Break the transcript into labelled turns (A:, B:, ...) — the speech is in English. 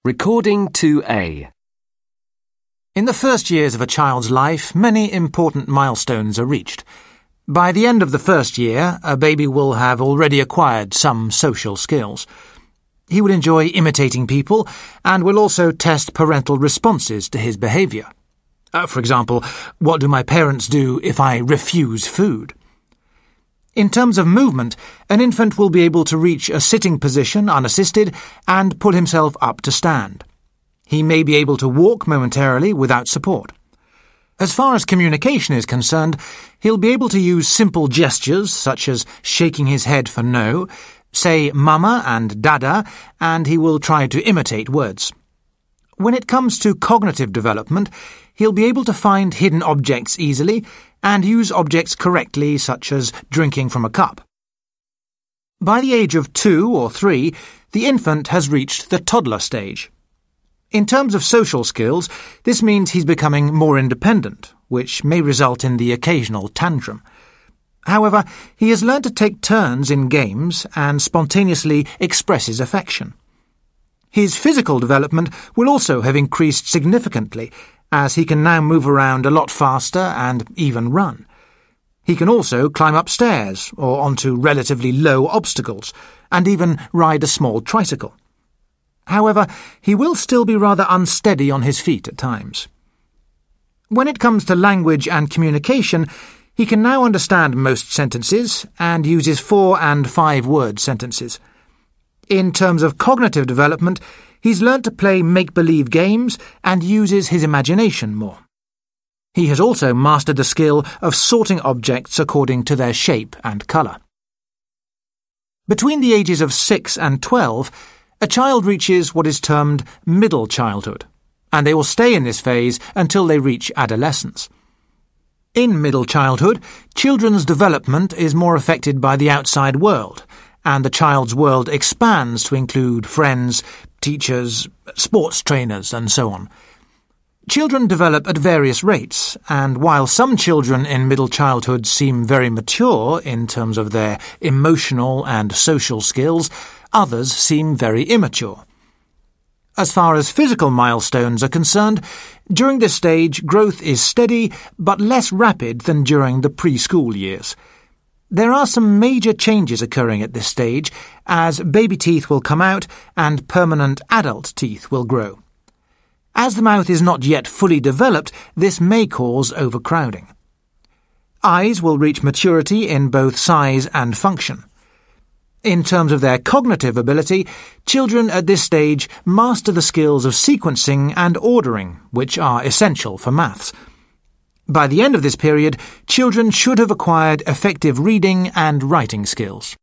A: Recording 2A.
B: In the first years of a child's life, many important milestones are reached. By the end of the first year, a baby will have already acquired some social skills. He will enjoy imitating people and will also test parental responses to his behaviour. For example, what do my parents do if I refuse food? In terms of movement, an infant will be able to reach a sitting position unassisted and pull himself up to stand. He may be able to walk momentarily without support. As far as communication is concerned, he'll be able to use simple gestures such as shaking his head for no, say mama and dada, and he will try to imitate words. When it comes to cognitive development, he'll be able to find hidden objects easily and use objects correctly, such as drinking from a cup. By the age of 2 or 3, the infant has reached the toddler stage. In terms of social skills, this means he's becoming more independent, which may result in the occasional tantrum. However, he has learned to take turns in games and spontaneously express his affection. His physical development will also have increased significantly, as he can now move around a lot faster and even run. He can also climb upstairs or onto relatively low obstacles, and even ride a small tricycle. However, he will still be rather unsteady on his feet at times. When it comes to language and communication, he can now understand most sentences and uses 4- and 5-word sentences. In terms of cognitive development, he's learnt to play make-believe games and uses his imagination more. He has also mastered the skill of sorting objects according to their shape and colour. Between the ages of 6 and 12, a child reaches what is termed middle childhood, and they will stay in this phase until they reach adolescence. In middle childhood, children's development is more affected by the outside world, and the child's world expands to include friends, teachers, sports trainers, and so on. Children develop at various rates, and while some children in middle childhood seem very mature in terms of their emotional and social skills, others seem very immature. As far as physical milestones are concerned, during this stage growth is steady but less rapid than during the preschool years. There are some major changes occurring at this stage, as baby teeth will come out and permanent adult teeth will grow. As the mouth is not yet fully developed, this may cause overcrowding. Eyes will reach maturity in both size and function. In terms of their cognitive ability, children at this stage master the skills of sequencing and ordering, which are essential for maths. By the end of this period, children should have acquired effective reading and writing skills.